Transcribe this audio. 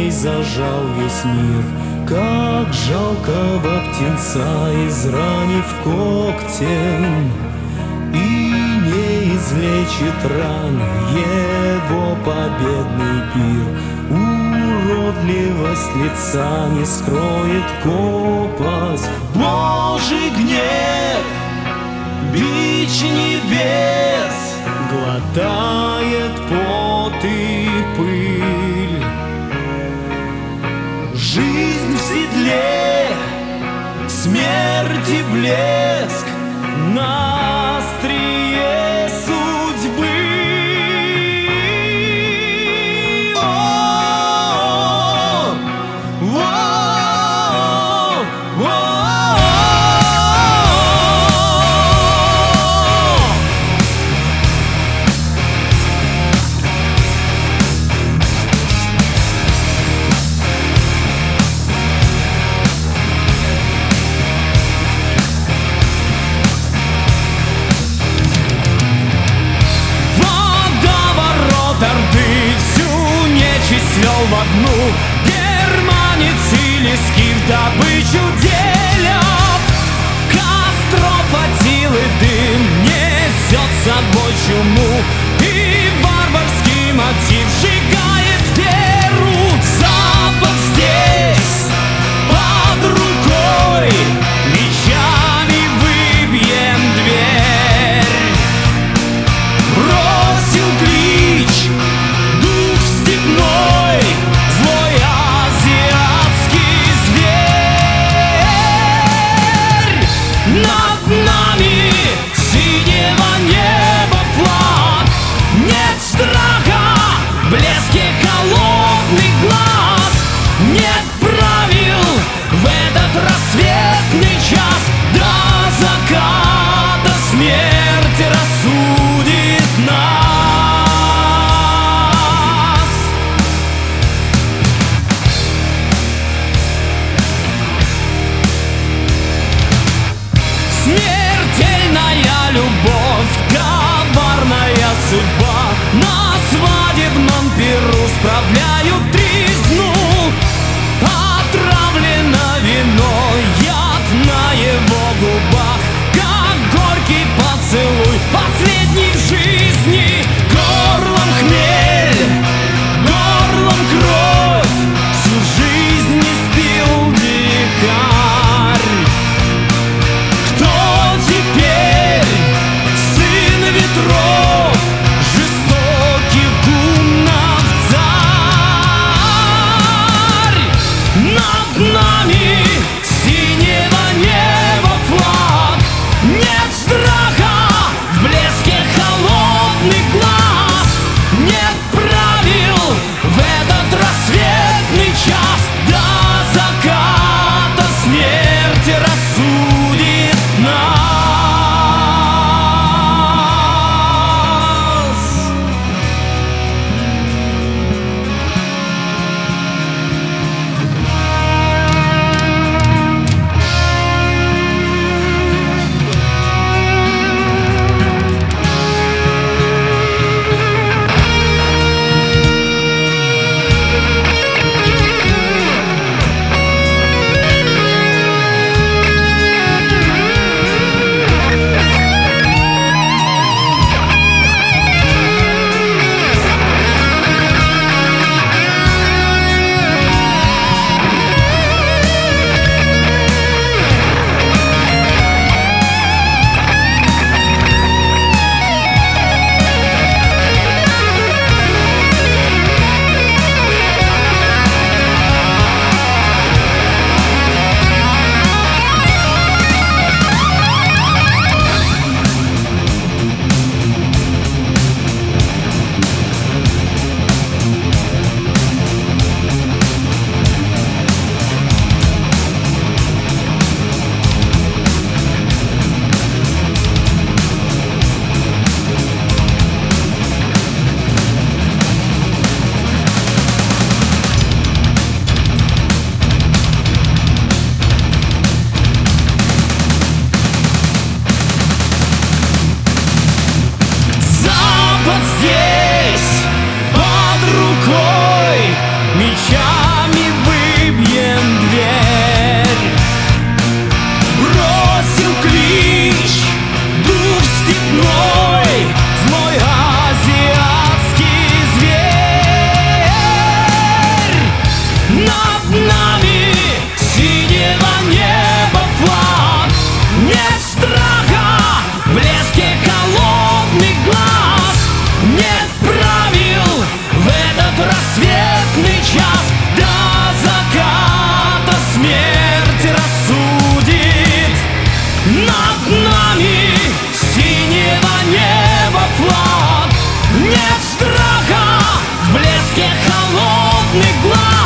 огней зажал весь мир. Как жалкого птенца, изранив когтем, и не излечит ран его победный пир. Уродливость лица не скроет копоть. Божий гнев, бич небес, глотает пот и пыль. Жизнь в седле, смерть и блеск на острие судьбы. Свел в одну, германец или скиф добычу делят. Костров отилы дым несет с собой чуму, и варварский мотив сжигает веру. Запад здесь под рукой, мечами выбьем дверь. Бросил клич дух степной, злой азиатский зверь. Над нами синего неба флаг, нет страха в блеске холодных глаз, нет правил в этот рассветный час. До заката смерть рассудит нас. Смертельная любовь, коварная судьба, на свадебном пиру справляют тризну. Отравлено вино, яд на его губах. красный глаз.